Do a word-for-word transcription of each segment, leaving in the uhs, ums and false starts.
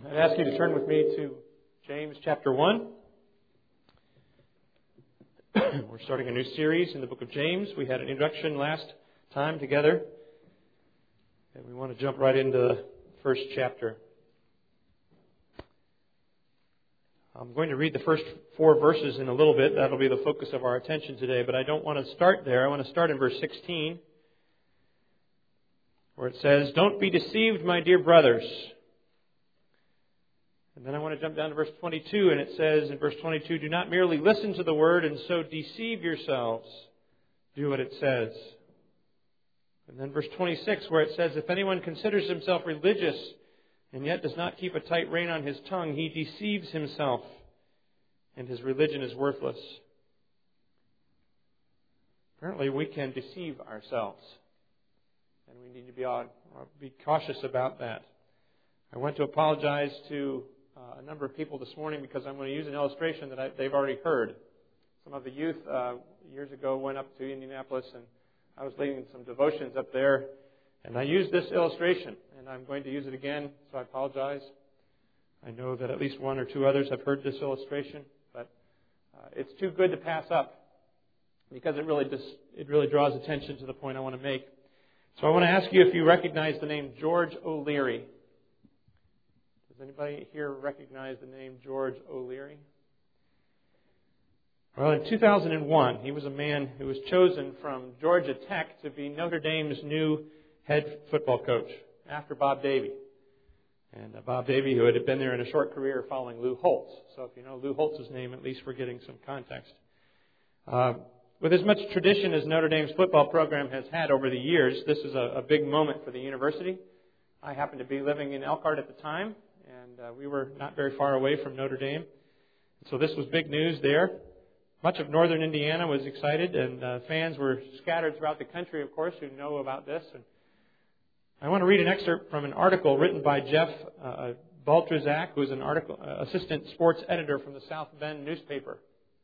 I'd ask you to turn with me to James chapter one. We're starting a new series in the book of James. We had an introduction last time together, and we want to jump right into the first chapter. I'm going to read the first four verses in a little bit. That'll be the focus of our attention today, but I don't want to start there. I want to start in verse sixteen, where it says, "Don't be deceived, my dear brothers." And then I want to jump down to verse twenty-two, and it says in verse twenty-two, "Do not merely listen to the word and so deceive yourselves. Do what it says." And then verse twenty-six, where it says, "If anyone considers himself religious and yet does not keep a tight rein on his tongue, he deceives himself, and his religion is worthless." Apparently we can deceive ourselves, and we need to be, be cautious about that. I want to apologize to Uh, a number of people this morning because I'm going to use an illustration that I, they've already heard. Some of the youth uh, years ago went up to Indianapolis, and I was leading some devotions up there, and I used this illustration, and I'm going to use it again, so I apologize. I know that at least one or two others have heard this illustration, but uh, it's too good to pass up because it really just, it really draws attention to the point I want to make. So I want to ask you if you recognize the name George O'Leary. Does anybody here recognize the name George O'Leary? Well, in two thousand one, he was a man who was chosen from Georgia Tech to be Notre Dame's new head football coach after Bob Davie. And uh, Bob Davie, who had been there in a short career following Lou Holtz. So if you know Lou Holtz's name, at least we're getting some context. Uh, with as much tradition as Notre Dame's football program has had over the years, this is a, a big moment for the university. I happened to be living in Elkhart at the time, and uh, we were not very far away from Notre Dame. So this was big news there. Much of northern Indiana was excited, and uh, fans were scattered throughout the country, of course, who know about this. And I want to read an excerpt from an article written by Jeff uh, Baltrazak, who is an article, uh, assistant sports editor from the South Bend newspaper.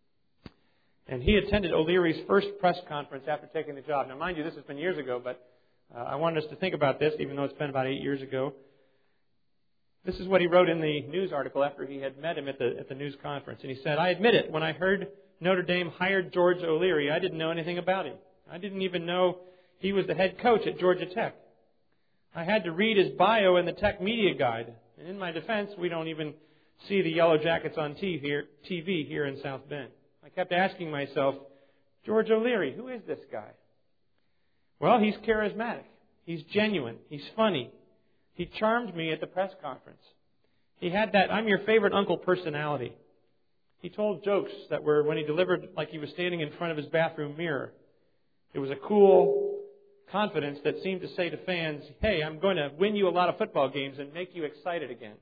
And he attended O'Leary's first press conference after taking the job. Now, mind you, this has been years ago, but uh, I wanted us to think about this, even though it's been about eight years ago. This is what he wrote in the news article after he had met him at the at the news conference. And he said, "I admit it, when I heard Notre Dame hired George O'Leary, I didn't know anything about him. I didn't even know he was the head coach at Georgia Tech. I had to read his bio in the Tech Media Guide. And in my defense, we don't even see the Yellow Jackets on T V here in South Bend. I kept asking myself, George O'Leary, who is this guy? Well, he's charismatic. He's genuine. He's funny. He charmed me at the press conference. He had that I'm your favorite uncle personality. He told jokes that were, when he delivered, like he was standing in front of his bathroom mirror. It was a cool confidence that seemed to say to fans, hey, I'm going to win you a lot of football games and make you excited again.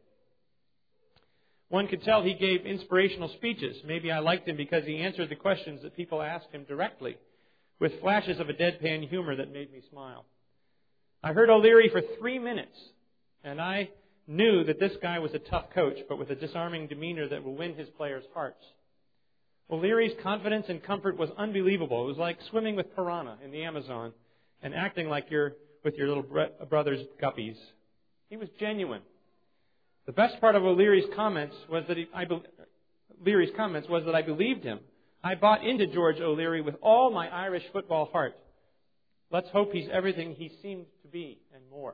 One could tell he gave inspirational speeches. Maybe I liked him because he answered the questions that people asked him directly, with flashes of a deadpan humor that made me smile. I heard O'Leary for three minutes. And I knew that this guy was a tough coach, but with a disarming demeanor that will win his players' hearts. O'Leary's confidence and comfort was unbelievable. It was like swimming with piranha in the Amazon and acting like you're with your little brother's guppies. He was genuine. The best part of O'Leary's comments was that he, I, Leary's comments was that I believed him. I bought into George O'Leary with all my Irish football heart. Let's hope he's everything he seemed to be and more.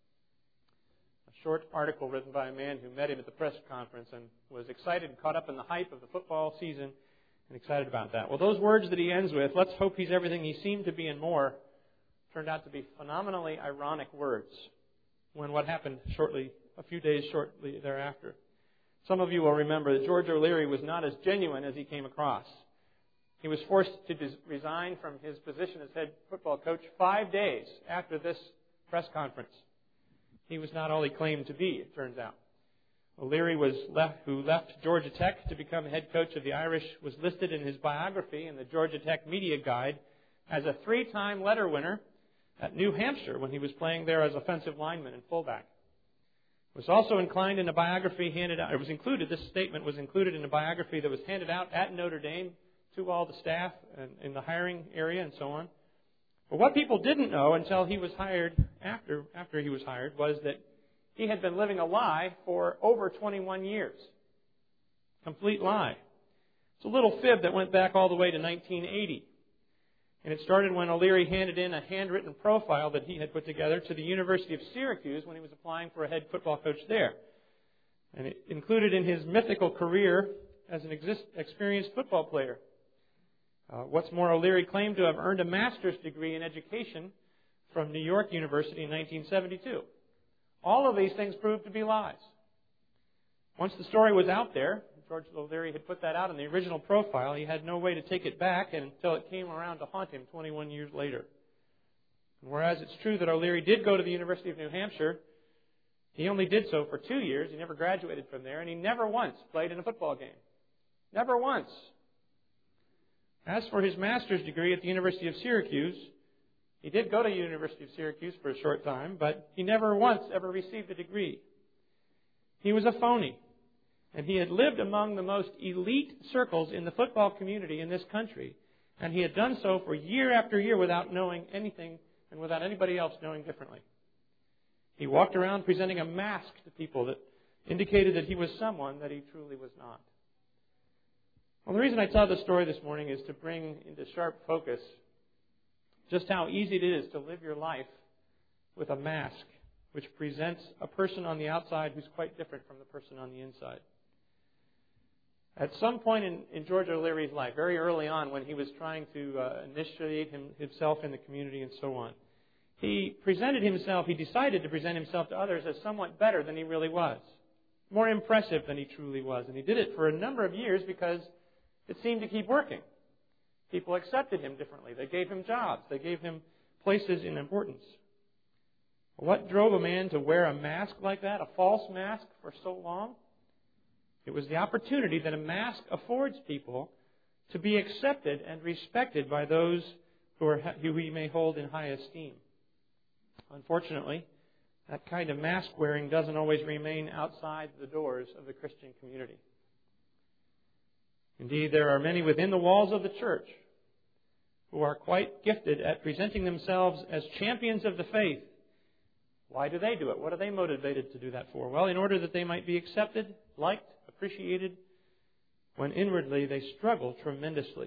Short article written by a man who met him at the press conference and was excited and caught up in the hype of the football season and excited about that. Well, those words that he ends with, let's hope he's everything he seemed to be and more, turned out to be phenomenally ironic words when what happened shortly, a few days shortly thereafter. Some of you will remember that George O'Leary was not as genuine as he came across. He was forced to dis- resign from his position as head football coach five days after this press conference. He was not all he claimed to be, it turns out. O'Leary, was left, who left Georgia Tech to become head coach of the Irish, was listed in his biography in the Georgia Tech Media Guide as a three-time letter winner at New Hampshire when he was playing there as offensive lineman and fullback. It was also inclined in a biography handed out. It was included. This statement was included in a biography that was handed out at Notre Dame to all the staff and in the hiring area and so on. But what people didn't know until he was hired, after after he was hired, was that he had been living a lie for over twenty-one years. Complete lie. It's a little fib that went back all the way to nineteen eighty. And it started when O'Leary handed in a handwritten profile that he had put together to the University of Syracuse when he was applying for a head football coach there. And it included in his mythical career as an exist- experienced football player. Uh, what's more, O'Leary claimed to have earned a master's degree in education from New York University in nineteen seventy-two. All of these things proved to be lies. Once the story was out there, George O'Leary had put that out in the original profile, he had no way to take it back until it came around to haunt him twenty-one years later. And whereas it's true that O'Leary did go to the University of New Hampshire, he only did so for two years. He never graduated from there, and he never once played in a football game. Never once. As for his master's degree at the University of Syracuse, he did go to the University of Syracuse for a short time, but he never once ever received a degree. He was a phony, and he had lived among the most elite circles in the football community in this country, and he had done so for year after year without knowing anything and without anybody else knowing differently. He walked around presenting a mask to people that indicated that he was someone that he truly was not. Well, the reason I tell this story this morning is to bring into sharp focus just how easy it is to live your life with a mask which presents a person on the outside who's quite different from the person on the inside. At some point in, in George O'Leary's life, very early on when he was trying to uh, initiate him, himself in the community and so on, he presented himself, he decided to present himself to others as somewhat better than he really was, more impressive than he truly was. And he did it for a number of years because it seemed to keep working. People accepted him differently. They gave him jobs. They gave him places in importance. What drove a man to wear a mask like that, a false mask, for so long? It was the opportunity that a mask affords people to be accepted and respected by those who, are, who he may hold in high esteem. Unfortunately, that kind of mask wearing doesn't always remain outside the doors of the Christian community. Indeed, there are many within the walls of the church who are quite gifted at presenting themselves as champions of the faith. Why do they do it? What are they motivated to do that for? Well, in order that they might be accepted, liked, appreciated, when inwardly they struggle tremendously.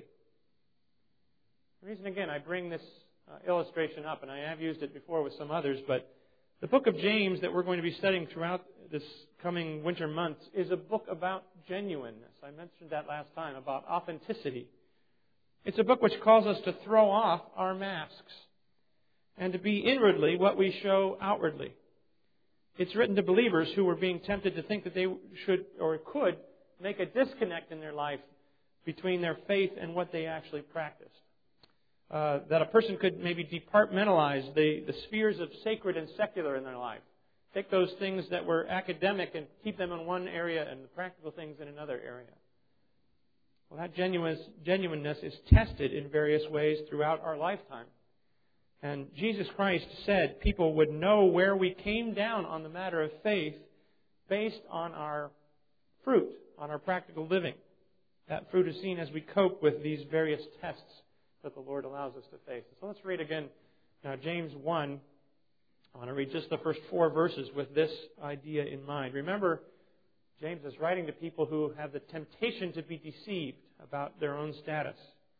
The reason, again, I bring this uh, illustration up, and I have used it before with some others, but the book of James that we're going to be studying throughout this coming winter months is a book about genuineness. I mentioned that last time, about authenticity. It's a book which calls us to throw off our masks and to be inwardly what we show outwardly. It's written to believers who were being tempted to think that they should or could make a disconnect in their life between their faith and what they actually practiced. Uh, that a person could maybe departmentalize the, the spheres of sacred and secular in their life. Take those things that were academic and keep them in one area and the practical things in another area. Well, that genuineness is tested in various ways throughout our lifetime. And Jesus Christ said people would know where we came down on the matter of faith based on our fruit, on our practical living. That fruit is seen as we cope with these various tests that the Lord allows us to face. So let's read again now James one. I want to read just the first four verses with this idea in mind. Remember, James is writing to people who have the temptation to be deceived about their own status.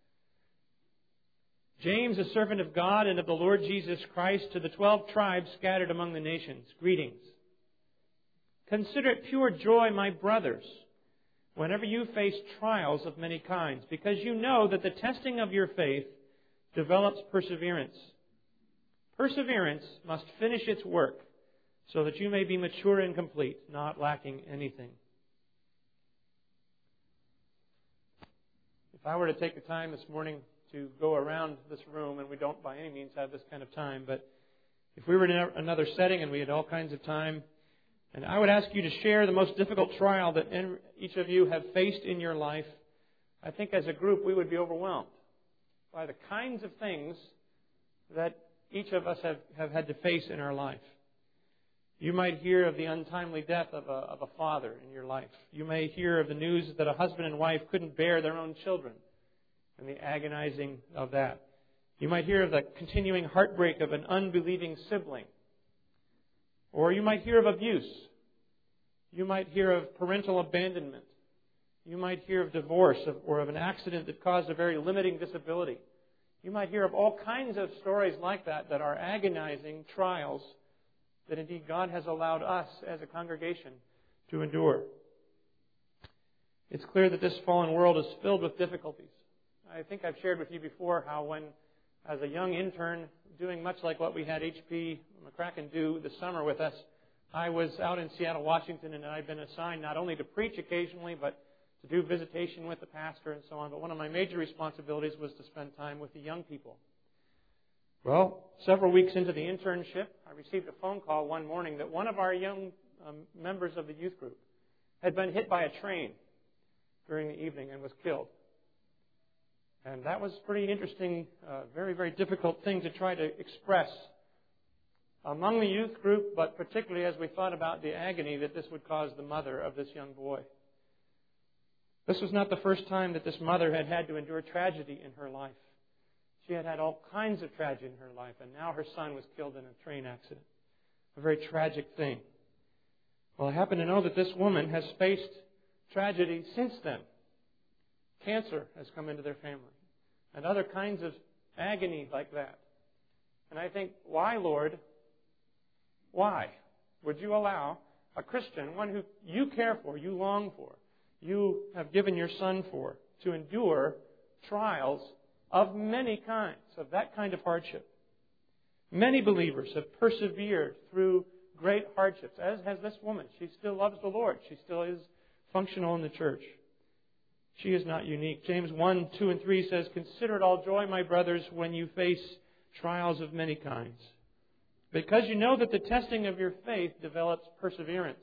James, a servant of God and of the Lord Jesus Christ, to the twelve tribes scattered among the nations, greetings. Consider it pure joy, my brothers, whenever you face trials of many kinds, because you know that the testing of your faith develops perseverance. Perseverance must finish its work, so that you may be mature and complete, not lacking anything. If I were to take the time this morning to go around this room, and we don't by any means have this kind of time, but if we were in another setting and we had all kinds of time, and I would ask you to share the most difficult trial that each of you have faced in your life, I think as a group we would be overwhelmed by the kinds of things that each of us have, have had to face in our life. You might hear of the untimely death of a, of a father in your life. You may hear of the news that a husband and wife couldn't bear their own children and the agonizing of that. You might hear of the continuing heartbreak of an unbelieving sibling. Or you might hear of abuse. You might hear of parental abandonment. You might hear of divorce or of an accident that caused a very limiting disability. You might hear of all kinds of stories like that that are agonizing trials that indeed God has allowed us as a congregation to endure. It's clear that this fallen world is filled with difficulties. I think I've shared with you before how when, as a young intern, doing much like what we had H P McCracken do this summer with us, I was out in Seattle, Washington, and I'd been assigned not only to preach occasionally, but to do visitation with the pastor and so on. But one of my major responsibilities was to spend time with the young people. Well, several weeks into the internship, I received a phone call one morning that one of our young um, members of the youth group had been hit by a train during the evening and was killed. And that was a pretty interesting, uh, very, very difficult thing to try to express among the youth group, but particularly as we thought about the agony that this would cause the mother of this young boy. This was not the first time that this mother had had to endure tragedy in her life. She had had all kinds of tragedy in her life, and now her son was killed in a train accident. A very tragic thing. Well, I happen to know that this woman has faced tragedy since then. Cancer has come into their family, and other kinds of agony like that. And I think, why, Lord, why would you allow a Christian, one who you care for, you long for, you have given your son for, to endure trials of many kinds, of that kind of hardship? Many believers have persevered through great hardships, as has this woman. She still loves the Lord. She still is functional in the church. She is not unique. James one, two, and three says, "Consider it all joy, my brothers, when you face trials of many kinds, because you know that the testing of your faith develops perseverance."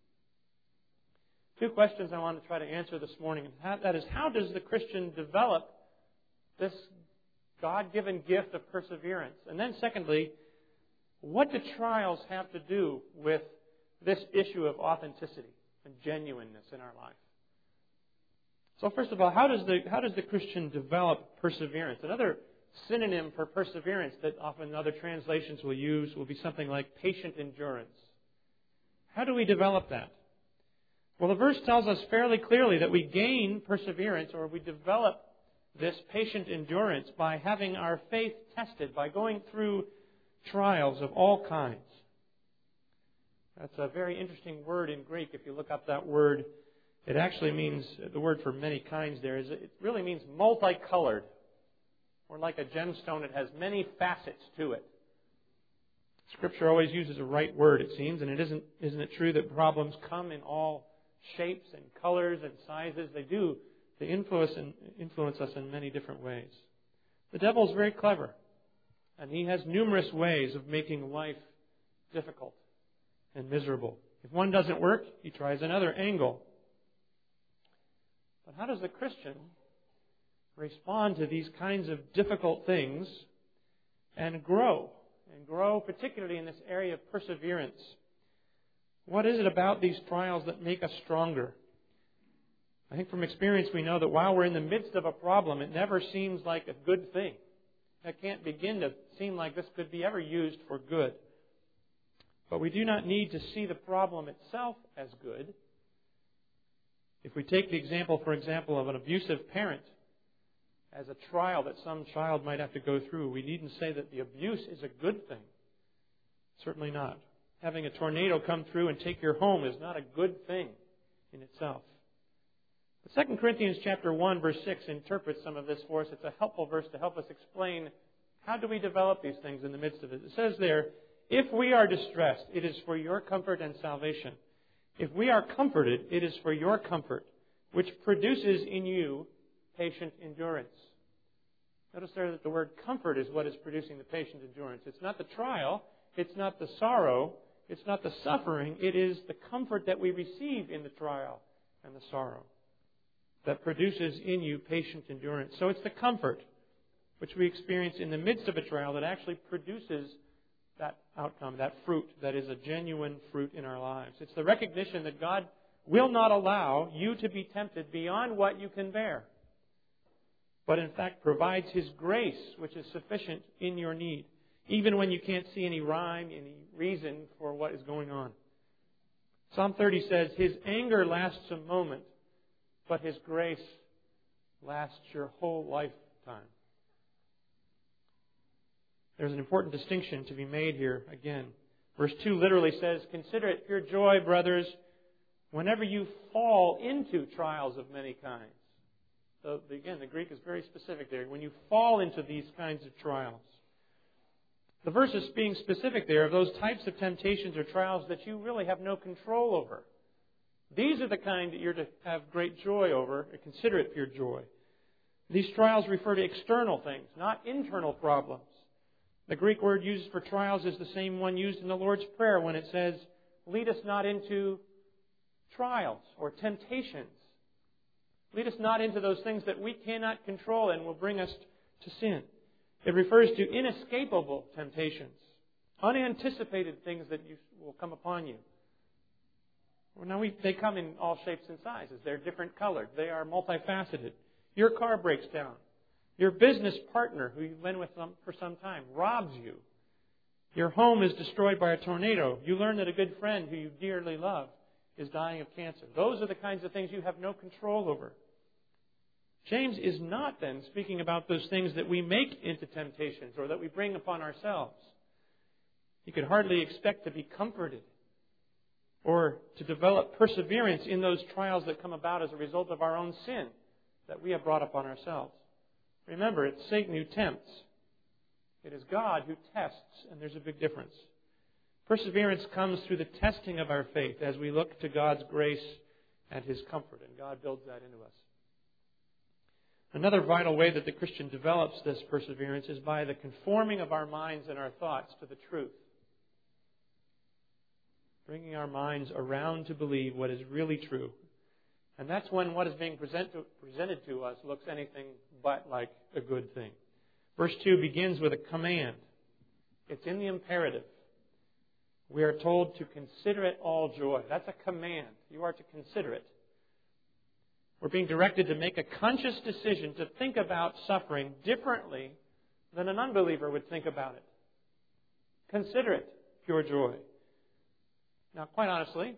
Two questions I want to try to answer this morning. That is, how does the Christian develop this God-given gift of perseverance? And then secondly, what do trials have to do with this issue of authenticity and genuineness in our life? So first of all, how does the how does the Christian develop perseverance? Another synonym for perseverance that often other translations will use will be something like patient endurance. How do we develop that? Well, the verse tells us fairly clearly that we gain perseverance, or we develop this patient endurance, by having our faith tested, by going through trials of all kinds. That's a very interesting word in Greek. If you look up that word, it actually means, the word for many kinds there, is it really means multicolored. Or like a gemstone, it has many facets to it. Scripture always uses a right word, it seems, and it isn't, isn't it true that problems come in all shapes and colors and sizes? They do. They influence, and influence us in many different ways. The devil is very clever, and he has numerous ways of making life difficult and miserable. If one doesn't work, he tries another angle. But how does the Christian respond to these kinds of difficult things and grow? And grow particularly in this area of perseverance. What is it about these trials that make us stronger? I think from experience we know that while we're in the midst of a problem, it never seems like a good thing. It can't begin to seem like this could be ever used for good. But we do not need to see the problem itself as good. If we take the example, for example, of an abusive parent as a trial that some child might have to go through, we needn't say that the abuse is a good thing. Certainly not. Having a tornado come through and take your home is not a good thing in itself. But Second Corinthians chapter one, verse six interprets some of this for us. It's a helpful verse to help us explain how do we develop these things in the midst of it. It says there, "If we are distressed, it is for your comfort and salvation. If we are comforted, it is for your comfort, which produces in you patient endurance." Notice there that the word comfort is what is producing the patient endurance. It's not the trial. It's not the sorrow. It's not the suffering. It is the comfort that we receive in the trial and the sorrow that produces in you patient endurance. So it's the comfort which we experience in the midst of a trial that actually produces that outcome, that fruit that is a genuine fruit in our lives. It's the recognition that God will not allow you to be tempted beyond what you can bear, but in fact provides His grace, which is sufficient in your need. even when you can't see any rhyme, any reason for what is going on. Psalm thirty says, His anger lasts a moment, but His grace lasts your whole lifetime. There's an important distinction to be made here again. Verse two literally says, Consider it pure joy, brothers, whenever you fall into trials of many kinds. So again, the Greek is very specific there. When you fall into these kinds of trials. The verse is being specific there of those types of temptations or trials that you really have no control over. These are the kind that you're to have great joy over, or consider it pure joy. These trials refer to external things, not internal problems. The Greek word used for trials is the same one used in the Lord's Prayer when it says, Lead us not into trials or temptations. Lead us not into those things that we cannot control and will bring us to sin. It refers to inescapable temptations, unanticipated things that you, will come upon you. Well, now we, they come in all shapes and sizes. They're different colored. They are multifaceted. Your car breaks down. Your business partner, who you've been with them for some time, robs you. Your home is destroyed by a tornado. You learn that a good friend who you dearly love is dying of cancer. Those are the kinds of things you have no control over. James is not then speaking about those things that we make into temptations or that we bring upon ourselves. He could hardly expect to be comforted or to develop perseverance in those trials that come about as a result of our own sin that we have brought upon ourselves. Remember, it's Satan who tempts. It is God who tests, and there's a big difference. Perseverance comes through the testing of our faith as we look to God's grace and His comfort, and God builds that into us. Another vital way that the Christian develops this perseverance is by the conforming of our minds and our thoughts to the truth. Bringing our minds around to believe what is really true. And that's when what is being present to, presented to us looks anything but like a good thing. Verse two begins with a command. It's in the imperative. We are told to consider it all joy. That's a command. You are to consider it. We're being directed to make a conscious decision to think about suffering differently than an unbeliever would think about it. Consider it pure joy. Now, quite honestly,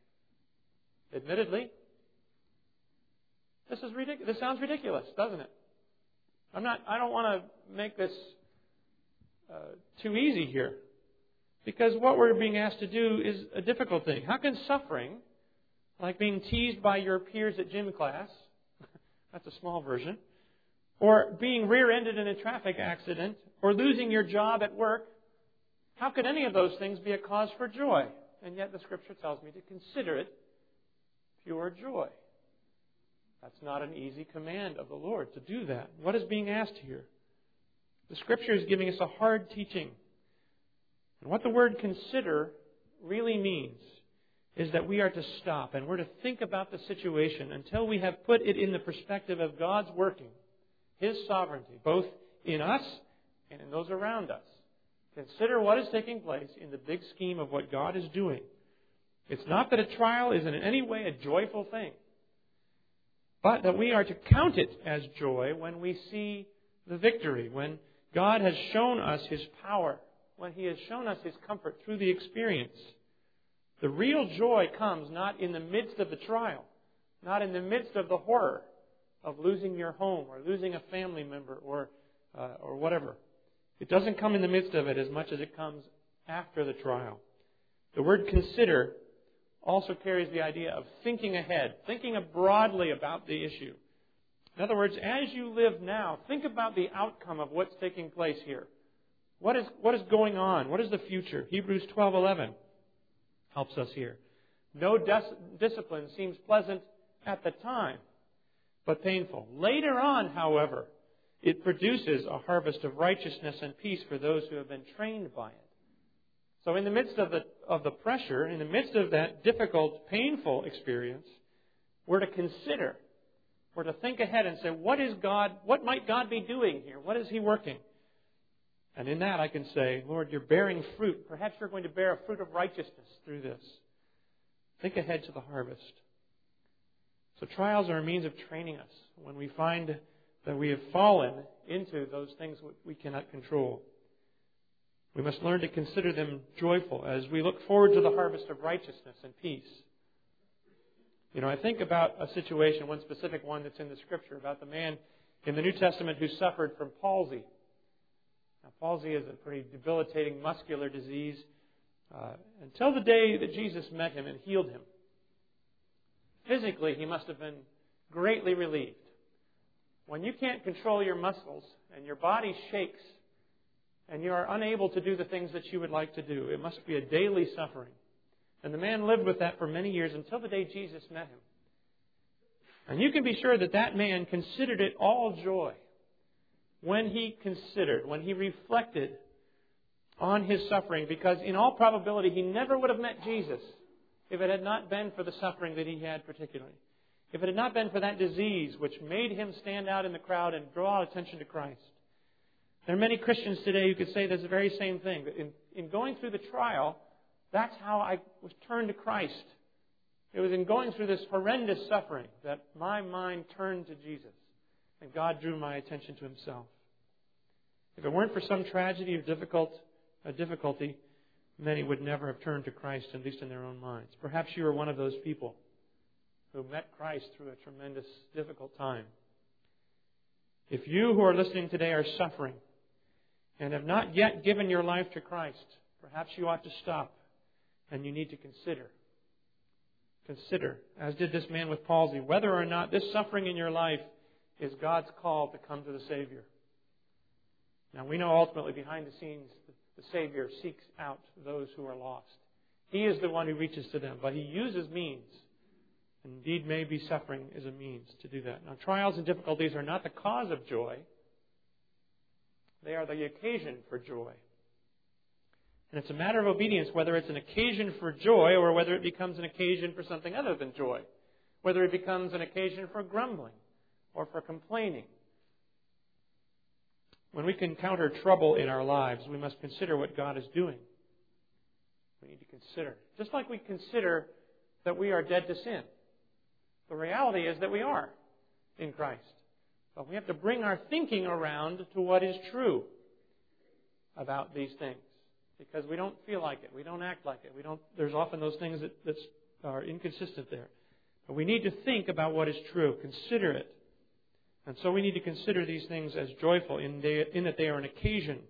admittedly, this is ridic- This sounds ridiculous, doesn't it? I'm not. I don't want to make this uh, too easy here, because what we're being asked to do is a difficult thing. How can suffering, like being teased by your peers at gym class, that's a small version, or being rear-ended in a traffic accident, or losing your job at work, how could any of those things be a cause for joy? And yet the Scripture tells me to consider it pure joy. That's not an easy command of the Lord to do that. What is being asked here? The Scripture is giving us a hard teaching. And what the word consider really means is that we are to stop and we're to think about the situation until we have put it in the perspective of God's working, His sovereignty, both in us and in those around us. Consider what is taking place in the big scheme of what God is doing. It's not that a trial is in any way a joyful thing, but that we are to count it as joy when we see the victory, when God has shown us His power, when He has shown us His comfort through the experience. The real joy comes not in the midst of the trial, not in the midst of the horror of losing your home or losing a family member or uh, or whatever. It doesn't come in the midst of it as much as it comes after the trial. The word consider also carries the idea of thinking ahead, thinking broadly about the issue. In other words, as you live now, think about the outcome of what's taking place here. What is what is going on? What is the future? Hebrews twelve eleven helps us here. No dis- discipline seems pleasant at the time, but painful. Later on, however, it produces a harvest of righteousness and peace for those who have been trained by it. So in the midst of the of the pressure, in the midst of that difficult, painful experience, we're to consider, we're to think ahead and say, what is God, what might God be doing here? What is He working? And in that I can say, Lord, you're bearing fruit. Perhaps you're going to bear a fruit of righteousness through this. Think ahead to the harvest. So trials are a means of training us when we find that we have fallen into those things we cannot control. We must learn to consider them joyful as we look forward to the harvest of righteousness and peace. You know, I think about a situation, one specific one that's in the Scripture, about the man in the New Testament who suffered from palsy. Now, palsy is a pretty debilitating muscular disease uh, until the day that Jesus met him and healed him. Physically, he must have been greatly relieved. When you can't control your muscles and your body shakes and you are unable to do the things that you would like to do, it must be a daily suffering. And the man lived with that for many years until the day Jesus met him. And you can be sure that that man considered it all joy when he considered, when he reflected on his suffering, because in all probability he never would have met Jesus if it had not been for the suffering that he had particularly. If it had not been for that disease which made him stand out in the crowd and draw attention to Christ. There are many Christians today who could say this very same thing. That in, in going through the trial, that's how I was turned to Christ. It was in going through this horrendous suffering that my mind turned to Jesus. And God drew my attention to Himself. If it weren't for some tragedy or difficult, uh, difficulty, many would never have turned to Christ, at least in their own minds. Perhaps you are one of those people who met Christ through a tremendous, difficult time. If you who are listening today are suffering and have not yet given your life to Christ, perhaps you ought to stop and you need to consider. Consider, as did this man with palsy, whether or not this suffering in your life is God's call to come to the Savior. Now, we know ultimately behind the scenes the Savior seeks out those who are lost. He is the one who reaches to them, but He uses means. Indeed, maybe suffering is a means to do that. Now, trials and difficulties are not the cause of joy. They are the occasion for joy. And it's a matter of obedience whether it's an occasion for joy or whether it becomes an occasion for something other than joy. Whether it becomes an occasion for grumbling or for complaining. When we encounter trouble in our lives, we must consider what God is doing. We need to consider. Just like we consider that we are dead to sin. The reality is that we are in Christ. But we have to bring our thinking around to what is true about these things. Because we don't feel like it. We don't act like it. We don't. There's often those things that, that are inconsistent there. But we need to think about what is true. Consider it. And so we need to consider these things as joyful in, they, in that they are an occasion.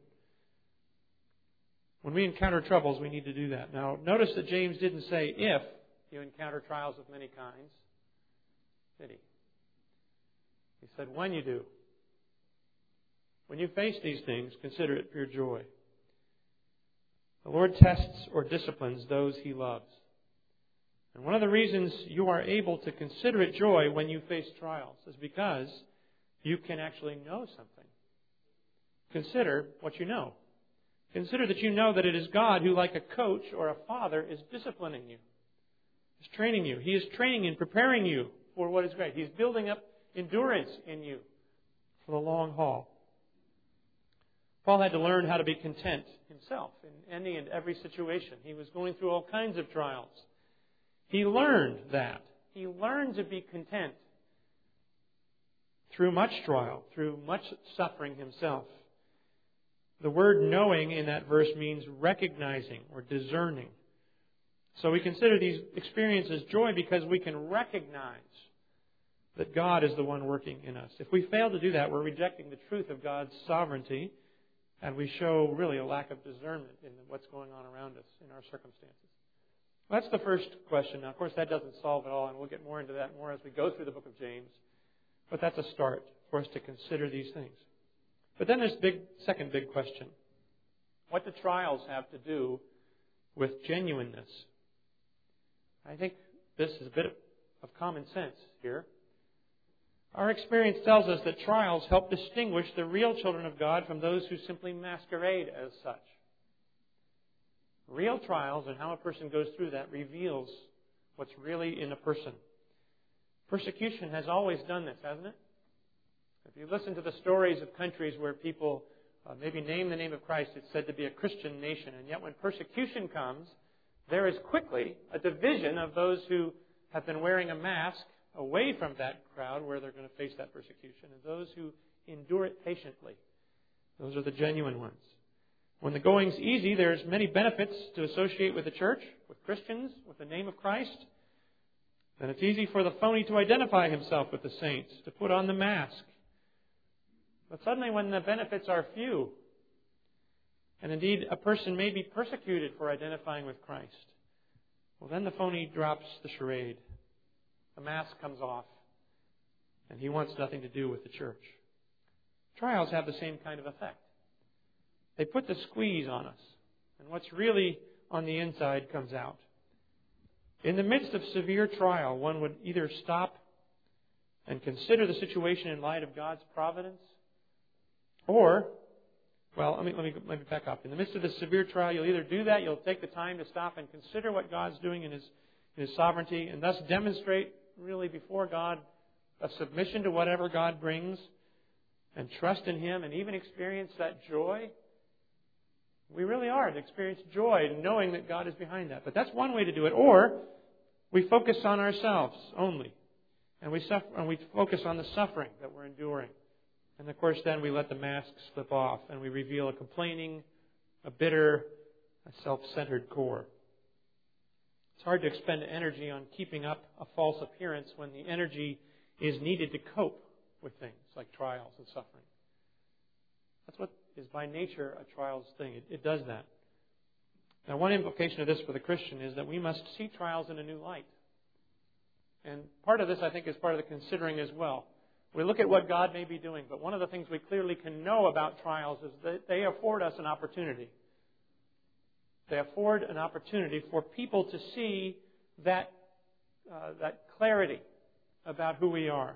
When we encounter troubles, we need to do that. Now, notice that James didn't say if you encounter trials of many kinds. Did he? He said when you do. When you face these things, consider it pure joy. The Lord tests or disciplines those He loves. And one of the reasons you are able to consider it joy when you face trials is because you can actually know something. Consider what you know. Consider that you know that it is God who, like a coach or a father, is disciplining you. He's training you. He is training and preparing you for what is great. He's building up endurance in you for the long haul. Paul had to learn how to be content himself in any and every situation. He was going through all kinds of trials. He learned that. He learned to be content through much trial, through much suffering himself. The word knowing in that verse means recognizing or discerning. So we consider these experiences joy because we can recognize that God is the one working in us. If we fail to do that, we're rejecting the truth of God's sovereignty, and we show really a lack of discernment in what's going on around us in our circumstances. That's the first question. Now, of course, that doesn't solve it all, and we'll get more into that more as we go through the book of James. But that's a start for us to consider these things. But then there's the big, second big question. What do trials have to do with genuineness? I think this is a bit of common sense here. Our experience tells us that trials help distinguish the real children of God from those who simply masquerade as such. Real trials and how a person goes through that reveals what's really in a person. Persecution has always done this, hasn't it? If you listen to the stories of countries where people uh, maybe name the name of Christ, it's said to be a Christian nation. And yet when persecution comes, there is quickly a division of those who have been wearing a mask away from that crowd where they're going to face that persecution, and those who endure it patiently. Those are the genuine ones. When the going's easy, there's many benefits to associate with the church, with Christians, with the name of Christ. Then it's easy for the phony to identify himself with the saints, to put on the mask. But suddenly when the benefits are few, and indeed a person may be persecuted for identifying with Christ, well, then the phony drops the charade. The mask comes off, and he wants nothing to do with the church. Trials have the same kind of effect. They put the squeeze on us, and what's really on the inside comes out. In the midst of severe trial, one would either stop and consider the situation in light of God's providence, or, well, let me, let me, let me back up. In the midst of the severe trial, you'll either do that, you'll take the time to stop and consider what God's doing in His, in His sovereignty, and thus demonstrate really before God a submission to whatever God brings, and trust in Him, and even experience that joy. We really are to experience joy knowing that God is behind that. But that's one way to do it. Or we focus on ourselves only. And we suffer, and we focus on the suffering that we're enduring. And of course then we let the mask slip off and we reveal a complaining, a bitter, a self-centered core. It's hard to expend energy on keeping up a false appearance when the energy is needed to cope with things like trials and suffering. That's what is by nature a trials thing. It, it does that. Now, one implication of this for the Christian is that we must see trials in a new light. And part of this, I think, is part of the considering as well. We look at what God may be doing, but one of the things we clearly can know about trials is that they afford us an opportunity. They afford an opportunity for people to see that, uh, that clarity about who we are.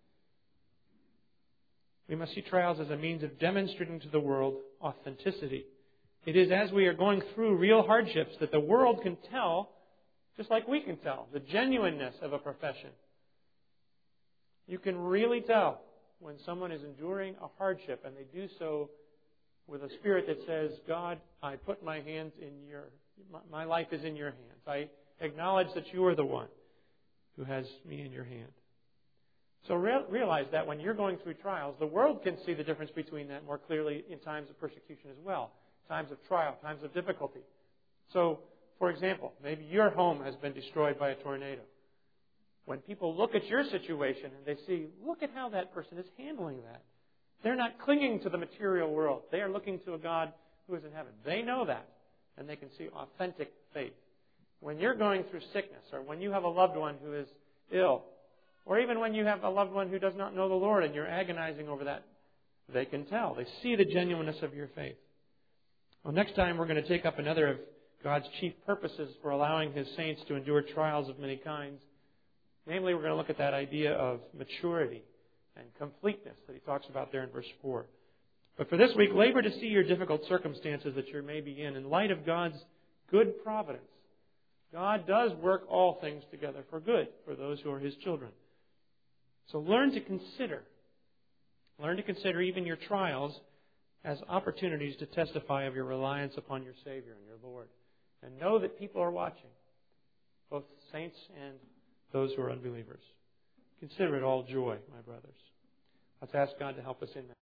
We must see trials as a means of demonstrating to the world authenticity. It is as we are going through real hardships that the world can tell, just like we can tell, the genuineness of a profession. You can really tell when someone is enduring a hardship and they do so with a spirit that says, God, I put my hands in your, my life is in your hands. I acknowledge that you are the one who has me in your hand. So re- realize that when you're going through trials, the world can see the difference between that more clearly in times of persecution as well. Times of trial, times of difficulty. So, for example, maybe your home has been destroyed by a tornado. When people look at your situation and they see, look at how that person is handling that. They're not clinging to the material world. They are looking to a God who is in heaven. They know that, and they can see authentic faith. When you're going through sickness, or when you have a loved one who is ill, or even when you have a loved one who does not know the Lord and you're agonizing over that, they can tell. They see the genuineness of your faith. Well, next time we're going to take up another of God's chief purposes for allowing His saints to endure trials of many kinds. Namely, we're going to look at that idea of maturity and completeness that he talks about there in verse four. But for this week, labor to see your difficult circumstances that you may be in in light of God's good providence. God does work all things together for good for those who are His children. So learn to consider. Learn to consider even your trials as opportunities to testify of your reliance upon your Savior and your Lord. And know that people are watching, both saints and those who are unbelievers. Consider it all joy, my brothers. Let's ask God to help us in that.